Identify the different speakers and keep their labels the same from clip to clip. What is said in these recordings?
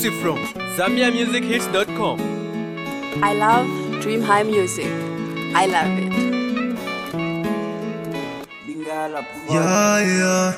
Speaker 1: Exclusive from ZambiaMusicHits.com.
Speaker 2: I love Dream High Music. I love it.
Speaker 3: Yeah.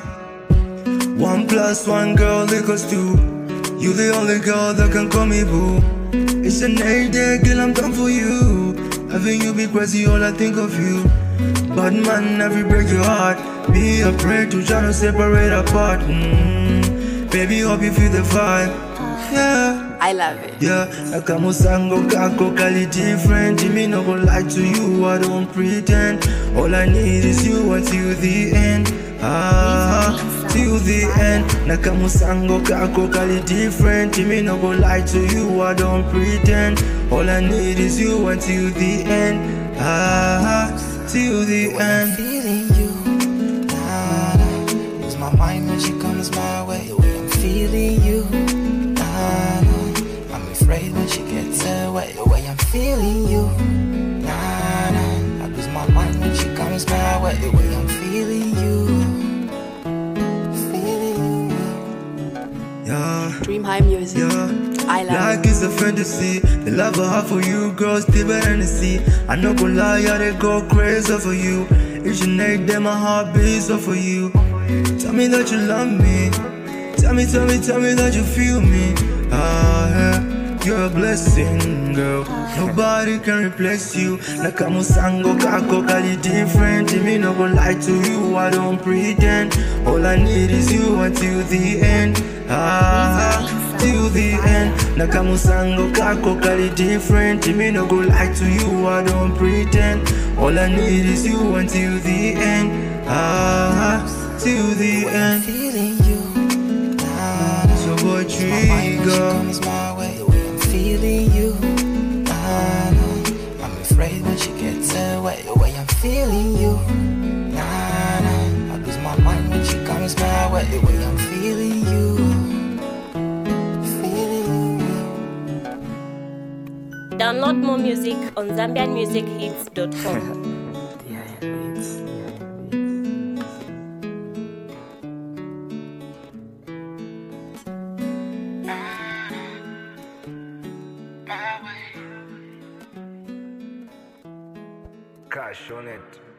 Speaker 3: 1+1 girl equals 2. You the only girl that can call me boo. It's an 8-day girl, I'm done for you. Having you be crazy, all I think of you. Bad man, every break your heart. Be afraid to try to separate apart. Baby, hope you feel the vibe. Yeah,
Speaker 2: I love it.
Speaker 3: yeah. Akamusango kako kali different. Me no go lie to you, I don't pretend. All I need is you until the end. Till the end. Nakamusango kako kali different. Me no go lie to you, I don't pretend. All I need is you until the end. Till the end.
Speaker 4: Feeling you, lose my mind when she comes my way. The way I'm feeling you, I'm afraid when she gets away. The way I'm feeling you, I lose my mind when she comes my way. The way I'm feeling you,
Speaker 3: Yeah.
Speaker 2: Dream High Music.
Speaker 3: Yeah.
Speaker 2: I love
Speaker 3: Like
Speaker 2: it.
Speaker 3: it's a fantasy. The love I have for you, girls, deeper than the sea. I no go lie, yeah, they go crazy for you. It's your night, then my heart beats up for you. Tell me that you love me. Tell me that you feel me. Yeah. You're a blessing, girl. Nobody can replace you. Nakamusango kako kali different. Me no go lie to you, I don't pretend. All I need is you until the end. Till the end. Nakamusango kako kali different. Me no go lie to you, I don't pretend. All I need is you until the end. Till the end.
Speaker 4: feeling you,
Speaker 3: So boy
Speaker 4: my mind when she
Speaker 3: Trigger.
Speaker 4: comes my way. The way I'm feeling you, I'm afraid when she gets away. The way I'm feeling you, I lose my mind when she comes my way. The way I'm feeling you,
Speaker 5: Download more music on ZambianMusicHits.com.
Speaker 3: Cash on it.